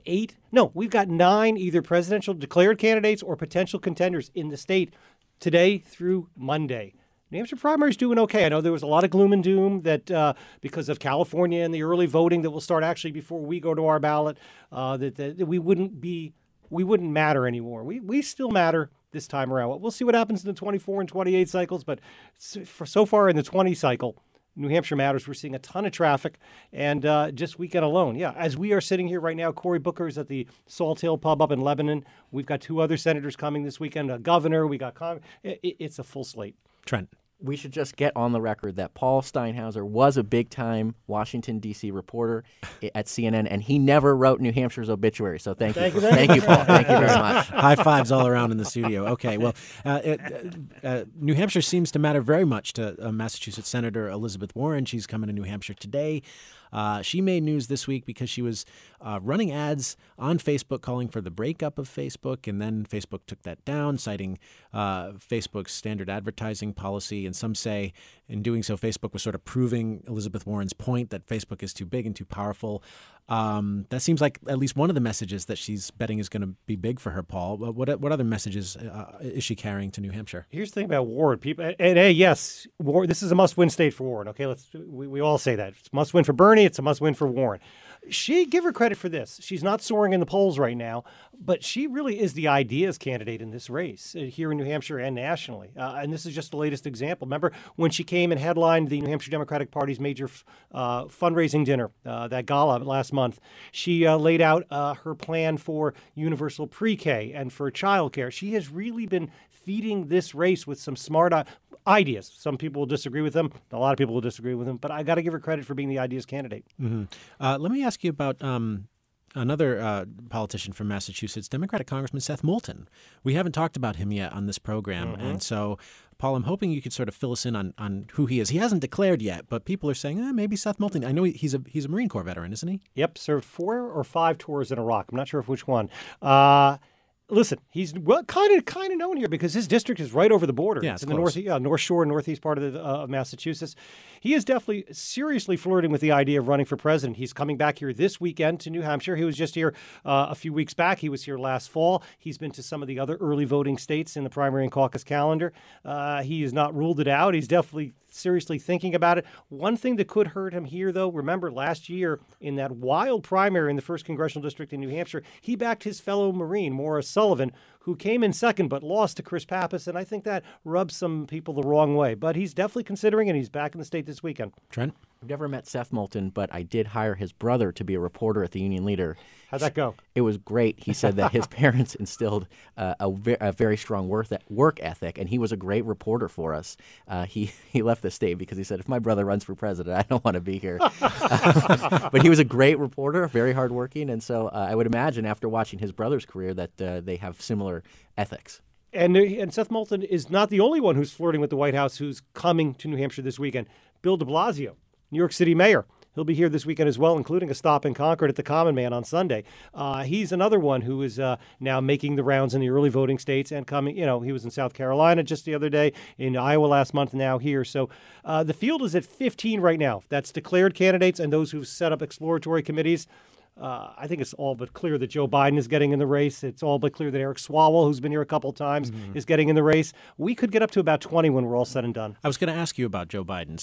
9 either presidential declared candidates or potential contenders in the state today through Monday. New Hampshire primary is doing okay. I know there was a lot of gloom and doom that because of California and the early voting that will start actually before we go to our ballot, that we wouldn't matter anymore. We still matter this time around. We'll see what happens in the 24 and 28 cycles, but so far in the 20 cycle, New Hampshire matters. We're seeing a ton of traffic, and just weekend alone. As we are sitting here right now, Cory Booker is at the Salt Hill Pub up in Lebanon. We've got 2 other senators coming this weekend, a governor. We got it's a full slate. Trent. We should just get on the record that Paul Steinhauser was a big-time Washington, D.C. reporter at CNN, and he never wrote New Hampshire's obituary. So thank you, Paul. Thank you very much. High fives all around in the studio. Okay, well, New Hampshire seems to matter very much to Massachusetts Senator Elizabeth Warren. She's coming to New Hampshire today. She made news this week because she was running ads on Facebook calling for the breakup of Facebook, and then Facebook took that down, citing Facebook's standard advertising policy. And some say in doing so, Facebook was sort of proving Elizabeth Warren's point that Facebook is too big and too powerful. That seems like at least one of the messages that she's betting is going to be big for her, Paul. What other messages is she carrying to New Hampshire? Here's the thing about Warren. People, and yes, this is a must-win state for Warren. Okay, we all say that. It's a must-win for Bernie. It's a must-win for Warren. Give her credit for this. She's not soaring in the polls right now, but she really is the ideas candidate in this race here in New Hampshire and nationally. And this is just the latest example. Remember when she came and headlined the New Hampshire Democratic Party's major fundraising dinner, that gala last month? She laid out her plan for universal pre-K and for childcare. She has really been feeding this race with some smart ideas. Some people will disagree with them. A lot of people will disagree with them. But I got to give her credit for being the ideas candidate. Mm-hmm. Let me ask you about another politician from Massachusetts, Democratic Congressman Seth Moulton. We haven't talked about him yet on this program. Mm-hmm. And so, Paul, I'm hoping you could sort of fill us in on who he is. He hasn't declared yet, but people are saying, maybe Seth Moulton. I know he's a Marine Corps veteran, isn't he? Yep, served 4 or 5 tours in Iraq. I'm not sure which one. Listen, he's kind of known here because his district is right over the border. Yeah, it's in the North Shore, northeast part of Massachusetts. He is definitely seriously flirting with the idea of running for president. He's coming back here this weekend to New Hampshire. He was just here a few weeks back. He was here last fall. He's been to some of the other early voting states in the primary and caucus calendar. He has not ruled it out. He's definitely seriously thinking about it. One thing that could hurt him here, though, remember last year in that wild primary in the 1st Congressional District in New Hampshire, he backed his fellow Marine, Morris Sullivan, who came in second but lost to Chris Pappas, and I think that rubs some people the wrong way. But he's definitely considering, and he's back in the state this weekend. Trent? I've never met Seth Moulton, but I did hire his brother to be a reporter at the Union Leader. How'd that go? It was great. He said that his parents instilled a very strong work ethic, and he was a great reporter for us. He left the state because he said, if my brother runs for president, I don't want to be here. But he was a great reporter, very hardworking, and so I would imagine after watching his brother's career that they have similar ethics. And Seth Moulton is not the only one who's flirting with the White House who's coming to New Hampshire this weekend. Bill de Blasio, New York City mayor. He'll be here this weekend as well, including a stop in Concord at the Common Man on Sunday. He's another one who is now making the rounds in the early voting states and coming. He was in South Carolina just the other day, in Iowa last month, now here. So the field is at 15 right now. That's declared candidates and those who've set up exploratory committees. I think it's all but clear that Joe Biden is getting in the race. It's all but clear that Eric Swalwell, who's been here a couple of times, is getting in the race. We could get up to about 20 when we're all said and done. I was going to ask you about Joe Biden.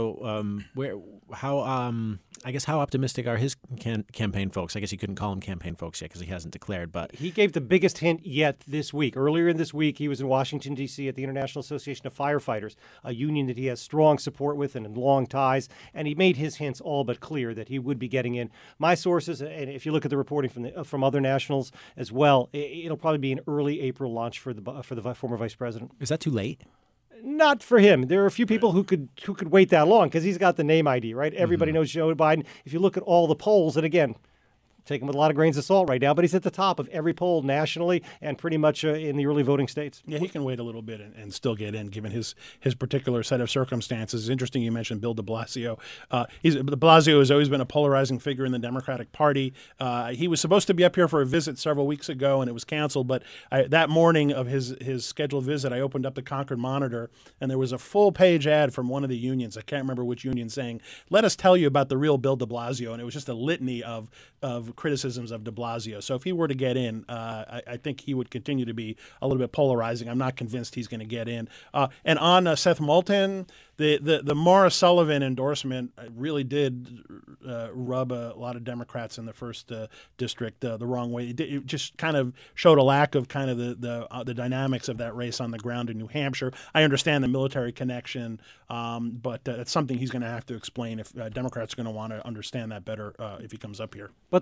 How optimistic are his campaign folks? I guess you couldn't call him campaign folks yet because he hasn't declared. But he gave the biggest hint yet this week. Earlier in this week, he was in Washington, D.C. at the International Association of Firefighters, a union that he has strong support with and long ties. And he made his hints all but clear that he would be getting in. My sources, and if you look at the reporting from other nationals as well, it'll probably be an early April launch for the former vice president. Is that too late? Not for him. There are a few people who could wait that long because he's got the name ID, right? Everybody knows Joe Biden. If you look at all the polls, and again, take him with a lot of grains of salt right now, but he's at the top of every poll nationally and pretty much in the early voting states. Yeah, he can wait a little bit and still get in, given his particular set of circumstances. It's interesting you mentioned Bill de Blasio. De Blasio has always been a polarizing figure in the Democratic Party. He was supposed to be up here for a visit several weeks ago, and it was canceled. But that morning of his scheduled visit, I opened up the Concord Monitor, and there was a full-page ad from one of the unions. I can't remember which union, saying, "Let us tell you about the real Bill de Blasio." And it was just a litany of criticisms of de Blasio. So if he were to get in, I think he would continue to be a little bit polarizing. I'm not convinced he's going to get in. And on Seth Moulton, the Maura Sullivan endorsement really did rub a lot of Democrats in the first district the wrong way. It just kind of showed a lack of kind of the dynamics of that race on the ground in New Hampshire. I understand the military connection, but that's something he's going to have to explain if Democrats are going to want to understand that better if he comes up here. But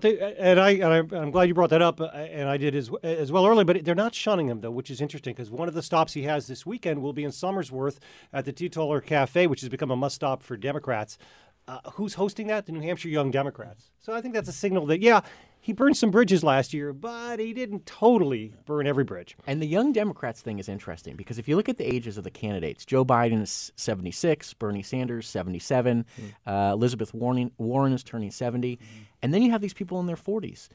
I'm glad you brought that up, and I did as well earlier. But they're not shunning him, though, which is interesting because one of the stops he has this weekend will be in Somersworth at the Teetotaler Cafe, which has become a must-stop for Democrats. Who's hosting that? The New Hampshire Young Democrats. So I think that's a signal that, yeah, he burned some bridges last year, but he didn't totally burn every bridge. And the Young Democrats thing is interesting because if you look at the ages of the candidates, Joe Biden is 76, Bernie Sanders 77, Elizabeth Warren is turning 70, and then you have these people in their 40s.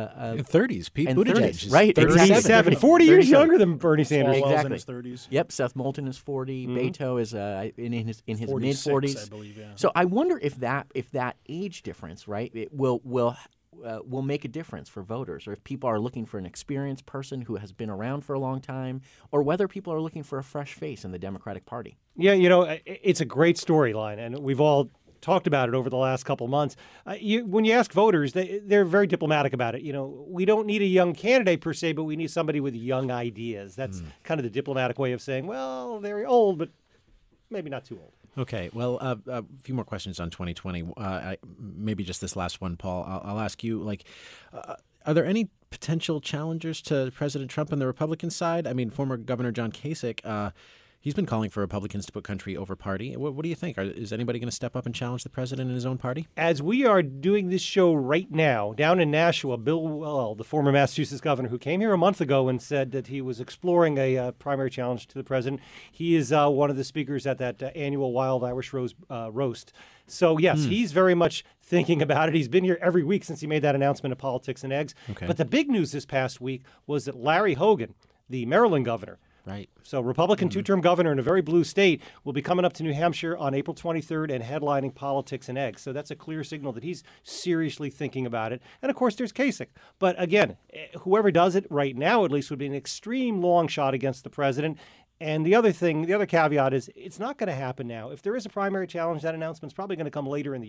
30s. Pete Buttigieg, right? 37, 40 years younger than Bernie Sanders. Exactly. In his 30s. Yep. Seth Moulton is 40. Beto is in his mid 40s. I believe. Yeah. So I wonder if that age difference, right, it will make a difference for voters, or if people are looking for an experienced person who has been around for a long time, or whether people are looking for a fresh face in the Democratic Party. Yeah, it's a great storyline, and we've all talked about it over the last couple of months. When you ask voters, they're very diplomatic about it. We don't need a young candidate per se, but we need somebody with young ideas. That's kind of the diplomatic way of saying, well, they're old, but maybe not too old. Okay, well, a few more questions on 2020. Maybe just this last one, Paul. I'll ask you, are there any potential challengers to President Trump on the Republican side? I mean, former Governor John Kasich, he's been calling for Republicans to put country over party. What do you think? Is anybody going to step up and challenge the president in his own party? As we are doing this show right now, down in Nashua, Bill Weld, the former Massachusetts governor, who came here a month ago and said that he was exploring a primary challenge to the president, he is one of the speakers at that annual Wild Irish Roast. So, yes, he's very much thinking about it. He's been here every week since he made that announcement of Politics and Eggs. Okay. But the big news this past week was that Larry Hogan, the Maryland governor, right. So Republican two-term governor in a very blue state will be coming up to New Hampshire on April 23rd and headlining Politics and Eggs. So that's a clear signal that he's seriously thinking about it. And, of course, there's Kasich. But, again, whoever does it right now at least would be an extreme long shot against the president. And the other caveat is it's not going to happen now. If there is a primary challenge, that announcement's probably going to come later in the year.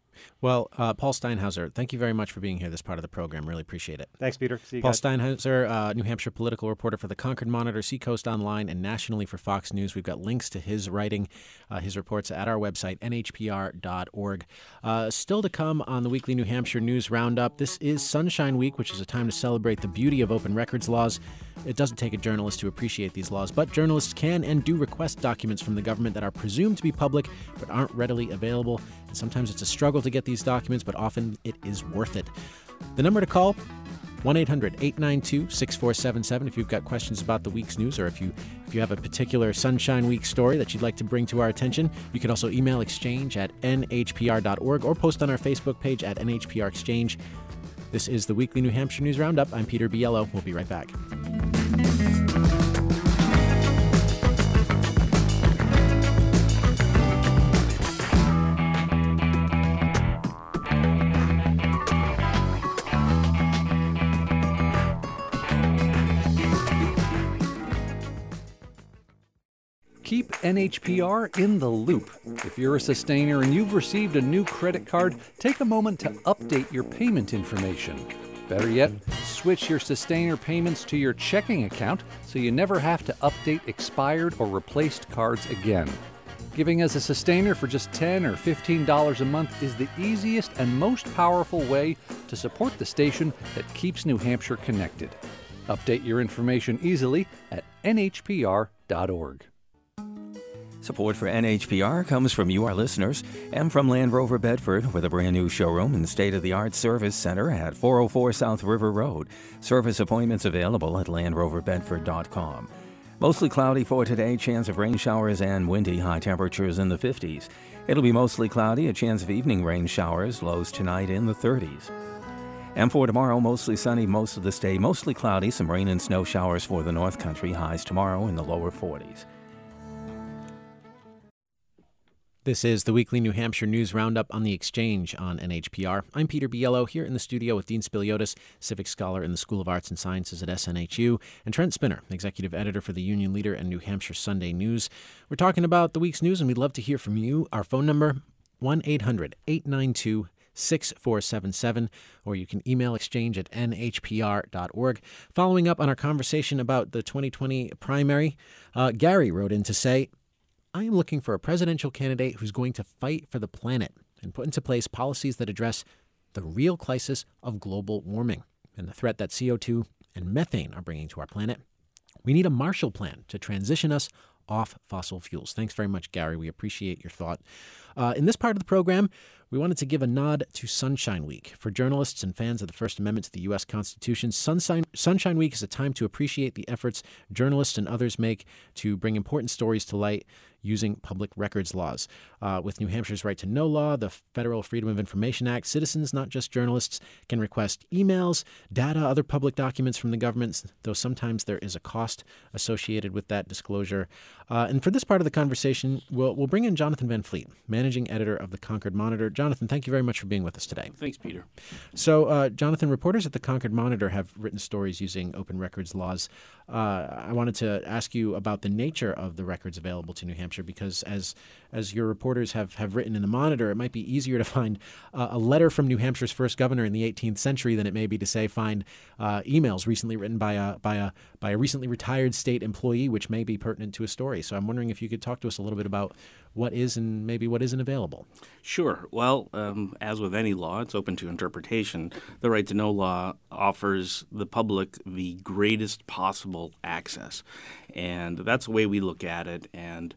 Well, Paul Steinhauser, thank you very much for being here this part of the program. Really appreciate it. Thanks, Peter. See you Paul guys. Steinhauser, New Hampshire political reporter for the Concord Monitor, Seacoast Online, and nationally for Fox News. We've got links to his writing, his reports at our website, nhpr.org. Still to come on the weekly New Hampshire News Roundup, this is Sunshine Week, which is a time to celebrate the beauty of open records laws. It doesn't take a journalist to appreciate these laws, but journalists can and do request documents from the government that are presumed to be public but aren't readily available. And sometimes it's a struggle to get these documents, but often it is worth it. The number to call, 1-800-892-6477 if you've got questions about the week's news, or if you have a particular Sunshine Week story that you'd like to bring to our attention. You can also email exchange@nhpr.org or post on our Facebook page at NHPR Exchange. This is the weekly New Hampshire News Roundup. I'm Peter Biello. We'll be right back. Keep NHPR in the loop. If you're a sustainer and you've received a new credit card, take a moment to update your payment information. Better yet, switch your sustainer payments to your checking account so you never have to update expired or replaced cards again. Giving as a sustainer for just $10 or $15 a month is the easiest and most powerful way to support the station that keeps New Hampshire connected. Update your information easily at nhpr.org. Support for NHPR comes from you, our listeners, and from Land Rover Bedford with a brand new showroom and state-of-the-art service center at 404 South River Road. Service appointments available at LandRoverBedford.com. Mostly cloudy for today, chance of rain showers and windy, high temperatures in the 50s. It'll be mostly cloudy, a chance of evening rain showers, lows tonight in the 30s. And for tomorrow, mostly sunny most of the day, mostly cloudy, some rain and snow showers for the North Country, highs tomorrow in the lower 40s. This is the weekly New Hampshire News Roundup on the Exchange on NHPR. I'm Peter Biello, here in the studio with Dean Spiliotis, civic scholar in the School of Arts and Sciences at SNHU, and Trent Spinner, executive editor for the Union Leader and New Hampshire Sunday News. We're talking about the week's news, and we'd love to hear from you. Our phone number, 1-800-892-6477, or you can email exchange@nhpr.org. Following up on our conversation about the 2020 primary, Gary wrote in to say, I am looking for a presidential candidate who's going to fight for the planet and put into place policies that address the real crisis of global warming and the threat that CO2 and methane are bringing to our planet. We need a Marshall Plan to transition us off fossil fuels. Thanks very much, Gary. We appreciate your thought. In this part of the program, we wanted to give a nod to Sunshine Week. For journalists and fans of the First Amendment to the U.S. Constitution, Sunshine Week is a time to appreciate the efforts journalists and others make to bring important stories to light using public records laws. With New Hampshire's Right to Know law, the Federal Freedom of Information Act, citizens, not just journalists, can request emails, data, other public documents from the government, though sometimes there is a cost associated with that disclosure. And for this part of the conversation, we'll bring in Jonathan Van Fleet, managing editor of the Concord Monitor. Jonathan, thank you very much for being with us today. Thanks, Peter. So, Jonathan, reporters at the Concord Monitor have written stories using open records laws. I wanted to ask you about the nature of the records available to New Hampshire, because as your reporters have written in the Monitor, it might be easier to find a letter from New Hampshire's first governor in the 18th century than it may be to, say, find emails recently written by a recently retired state employee, which may be pertinent to a story. So I'm wondering if you could talk to us a little bit about what is and maybe what isn't available. Sure. Well, as with any law, it's open to interpretation. The Right to Know law offers the public the greatest possible access, and that's the way we look at it. And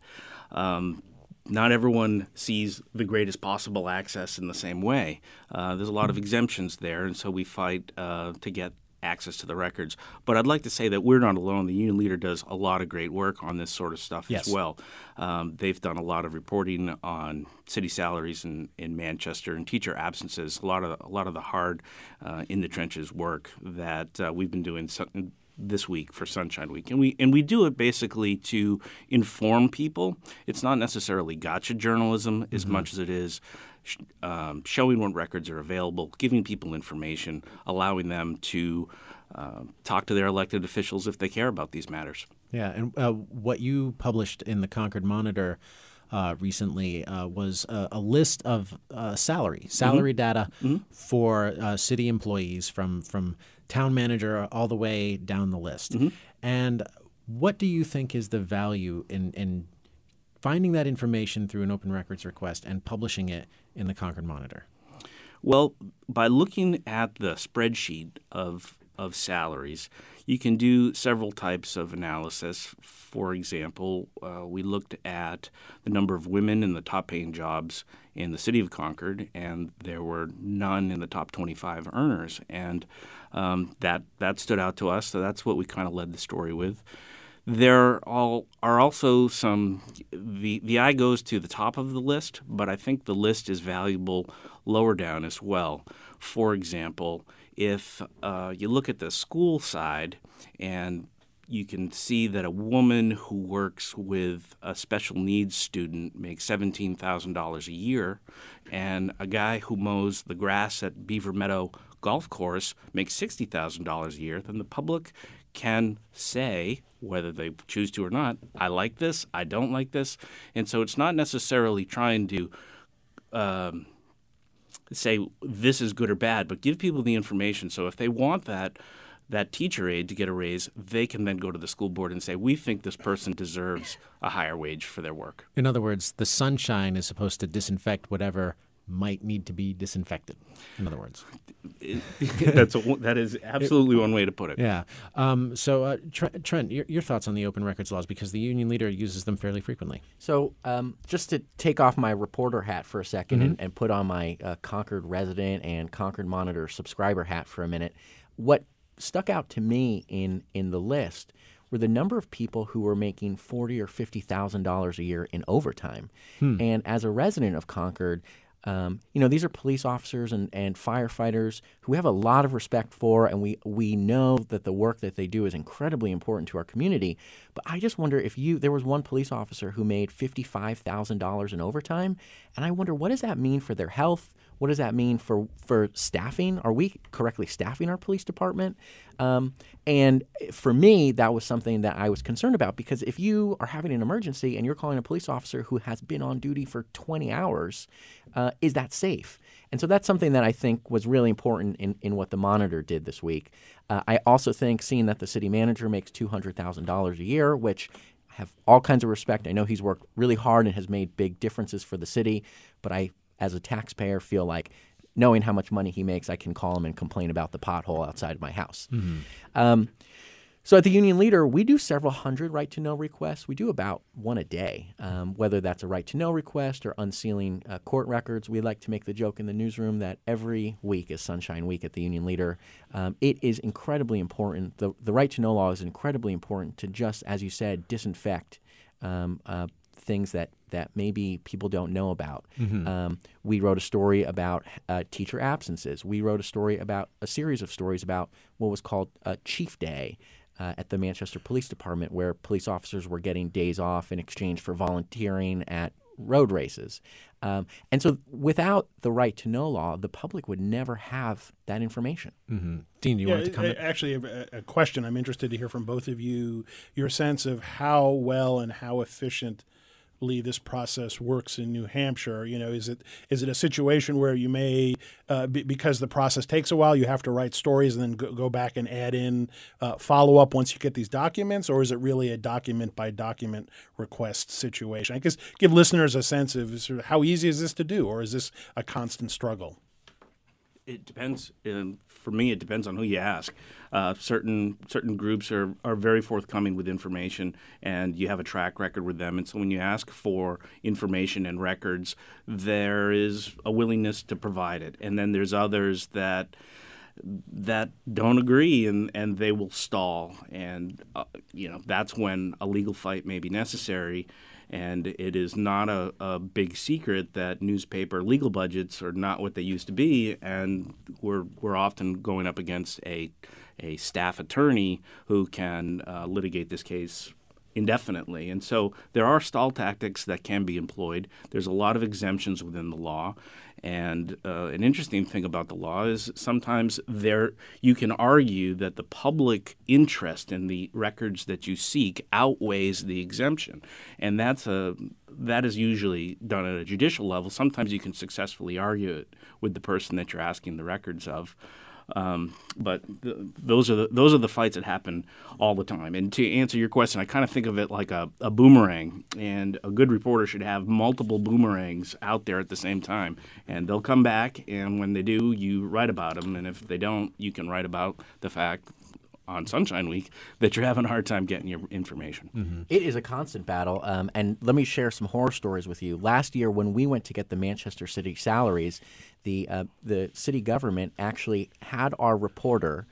not everyone sees the greatest possible access in the same way. There's a lot of exemptions there, and so we fight to get access to the records. But I'd like to say that we're not alone. The Union Leader does a lot of great work on this sort of stuff as well. They've done a lot of reporting on city salaries in Manchester and teacher absences, a lot of the hard in the trenches work that we've been doing this week for Sunshine Week. And we do it basically to inform people. It's not necessarily gotcha journalism as much as it is showing what records are available, giving people information, allowing them to talk to their elected officials if they care about these matters. Yeah, and what you published in the Concord Monitor recently was a list of salary data for city employees from town manager all the way down the list. And what do you think is the value in finding that information through an open records request and publishing it in the Concord Monitor? Well, by looking at the spreadsheet of salaries, you can do several types of analysis. For example, we looked at the number of women in the top-paying jobs in the city of Concord, and there were none in the top 25 earners, and that stood out to us. So that's what we kind of led the story with. There are also some the eye goes to the top of the list, but I think the list is valuable lower down as well. For example, if you look at the school side and you can see that a woman who works with a special needs student makes $17,000 a year, and a guy who mows the grass at Beaver Meadow Golf Course makes $60,000 a year, then the public can say, whether they choose to or not, I like this, I don't like this. And so it's not necessarily trying to say this is good or bad, but give people the information. So if they want that teacher aide to get a raise, they can then go to the school board and say, we think this person deserves a higher wage for their work. In other words, the sunshine is supposed to disinfect whatever might need to be disinfected, in other words. That is absolutely one way to put it. Yeah. So, Trent, your thoughts on the open records laws, because the union leader uses them fairly frequently. So just to take off my reporter hat for a second and put on my Concord resident and Concord Monitor subscriber hat for a minute, what stuck out to me in the list were the number of people who were making $40,000 or $50,000 a year in overtime. And as a resident of Concord, these are police officers and firefighters who we have a lot of respect for, and we know that the work that they do is incredibly important to our community. But I just wonder if there was one police officer who made $55,000 in overtime, and I wonder, what does that mean for their health? What does that mean for staffing? Are we correctly staffing our police department? And for me, that was something that I was concerned about, because if you are having an emergency and you're calling a police officer who has been on duty for 20 hours, is that safe? And so that's something that I think was really important in what the Monitor did this week. I also think seeing that the city manager makes $200,000 a year, which I have all kinds of respect. I know he's worked really hard and has made big differences for the city, but I, as a taxpayer, feel like knowing how much money he makes, I can call him and complain about the pothole outside of my house. So at the Union Leader, we do several hundred right-to-know requests. We do about one a day, whether that's a right-to-know request or unsealing court records. We like to make the joke in the newsroom that every week is Sunshine Week at the Union Leader. It is incredibly important. The right-to-know law is incredibly important to just, as you said, disinfect things that maybe people don't know about. We wrote a story about teacher absences. We wrote a series of stories about what was called Chief Day at the Manchester Police Department, where police officers were getting days off in exchange for volunteering at road races. And so without the right-to-know law, the public would never have that information. Dean, do you want to comment? Actually, a question. I'm interested to hear from both of you, your sense of how well and how efficiently this process works in New Hampshire. Is it a situation where you may, because the process takes a while, you have to write stories and then go back and add in follow-up once you get these documents, or is it really a document-by-document request situation? I guess give listeners a sense of sort of how easy is this to do, or is this a constant struggle? It depends. For me, it depends on who you ask. Certain groups are very forthcoming with information, and you have a track record with them. And so when you ask for information and records, there is a willingness to provide it. And then there's others that don't agree, and they will stall. And that's when a legal fight may be necessary. And it is not a big secret that newspaper legal budgets are not what they used to be, and we're often going up against a staff attorney who can litigate this case indefinitely. And so there are stall tactics that can be employed. There's a lot of exemptions within the law. And an interesting thing about the law is sometimes you can argue that the public interest in the records that you seek outweighs the exemption. And that is usually done at a judicial level. Sometimes you can successfully argue it with the person that you're asking the records of. But those are the fights that happen all the time. And to answer your question, I kind of think of it like a boomerang, and a good reporter should have multiple boomerangs out there at the same time, and they'll come back, and when they do, you write about them, and if they don't, you can write about the fact on Sunshine Week that you're having a hard time getting your information. Mm-hmm. It is a constant battle, and let me share some horror stories with you. Last year, when we went to get the Manchester City salaries, the city government actually had our reporter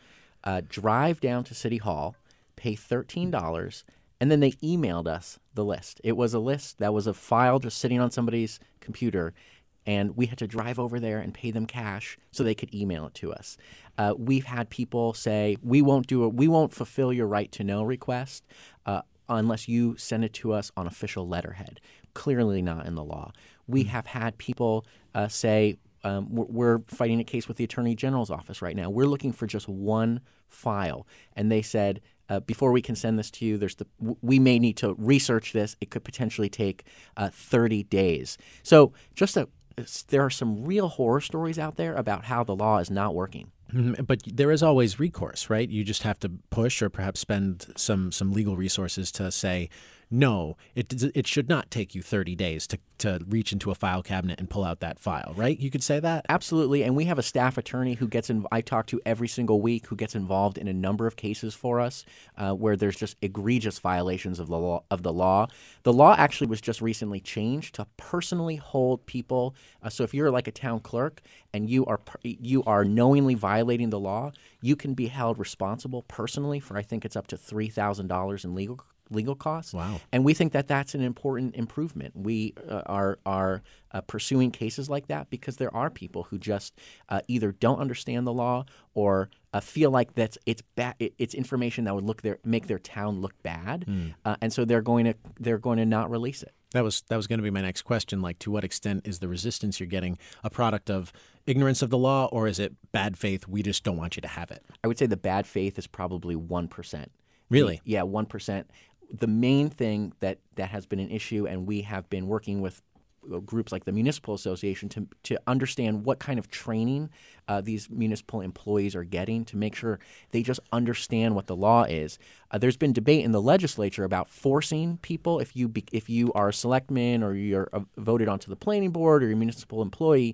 drive down to City Hall, pay $13, and then they emailed us the list. It was a list that was a file just sitting on somebody's computer, and we had to drive over there and pay them cash so they could email it to us. We've had people say, we won't fulfill your right to know request unless you send it to us on official letterhead. Clearly not in the law. We have had people say, we're fighting a case with the Attorney General's office right now. We're looking for just one file. And they said, before we can send this to you, we may need to research this. It could potentially take 30 days. So there are some real horror stories out there about how the law is not working. But there is always recourse, right? You just have to push or perhaps spend some legal resources to say, no, it should not take you 30 days to reach into a file cabinet and pull out that file, right? You could say that? Absolutely. And we have a staff attorney who I talk to every single week, who gets involved in a number of cases for us where there's just egregious violations of the law. The law actually was just recently changed to personally hold people. So if you're like a town clerk and you are knowingly violating the law, you can be held responsible personally for, I think it's up to $3,000 in legal costs. Wow. And we think that that's an important improvement. We are pursuing cases like that because there are people who just either don't understand the law or feel like it's information that would make their town look bad, and so they're going to not release it. That was going to be my next question. Like, to what extent is the resistance you're getting a product of ignorance of the law, or is it bad faith? We just don't want you to have it. I would say the bad faith is probably 1%. Really? Yeah, 1%. The main thing that has been an issue, and we have been working with groups like the Municipal Association to understand what kind of training these municipal employees are getting to make sure they just understand what the law is. There's been debate in the legislature about forcing people, if you are a selectman or you're voted onto the planning board or you're a municipal employee,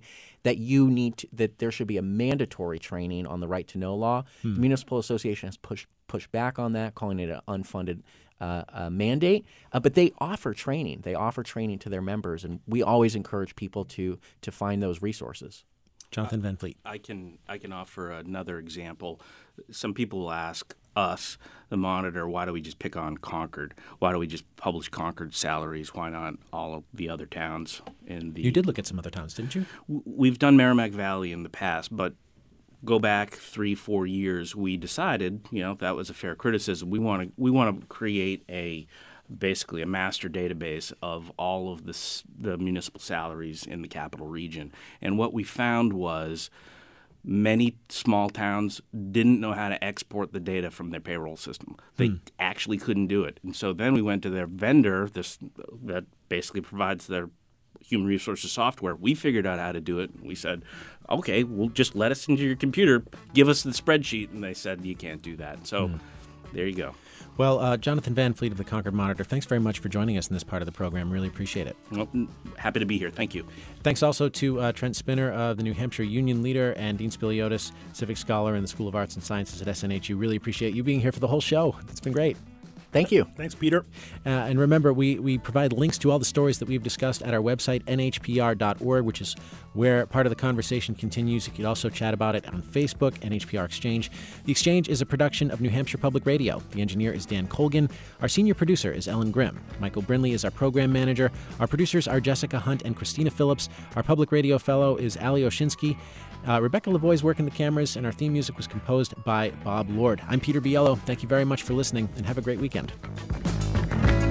that there should be a mandatory training on the right to know law. The Municipal Association has pushed back on that, calling it an unfunded mandate, but they offer training. They offer training to their members, and we always encourage people to find those resources. Jonathan Van Fleet. I can offer another example. Some people will ask us, the Monitor, why do we just pick on Concord? Why do we just publish Concord salaries? Why not all of the other towns in the... You did look at some other towns, didn't you? We've done Merrimack Valley in the past, but go back 3-4 years, we decided, that was a fair criticism. We want to create basically a master database of all of the municipal salaries in the capital region. And what we found was many small towns didn't know how to export the data from their payroll system. They actually couldn't do it. And so then we went to their vendor that basically provides their human resources software. We figured out how to do it. We said, okay, well, just let us into your computer, give us the spreadsheet. And they said, you can't do that. So there you go. Well, Jonathan Van Fleet of the Concord Monitor, thanks very much for joining us in this part of the program. Really appreciate it. Well, happy to be here. Thank you. Thanks also to Trent Spinner, the New Hampshire Union Leader, and Dean Spiliotis, Civic Scholar in the School of Arts and Sciences at SNHU. Really appreciate you being here for the whole show. It's been great. Thank you. Thanks, Peter. And remember, we provide links to all the stories that we've discussed at our website, nhpr.org, which is where part of the conversation continues. You can also chat about it on Facebook, NHPR Exchange. The Exchange is a production of New Hampshire Public Radio. The engineer is Dan Colgan. Our senior producer is Ellen Grimm. Michael Brindley is our program manager. Our producers are Jessica Hunt and Christina Phillips. Our public radio fellow is Ali Oshinsky. Rebecca Lavoie's working the cameras, and our theme music was composed by Bob Lord. I'm Peter Biello. Thank you very much for listening, and have a great weekend.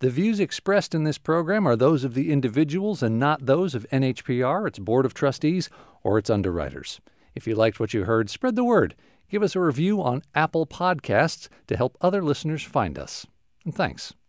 The views expressed in this program are those of the individuals and not those of NHPR, its Board of Trustees, or its underwriters. If you liked what you heard, spread the word. Give us a review on Apple Podcasts to help other listeners find us. And thanks.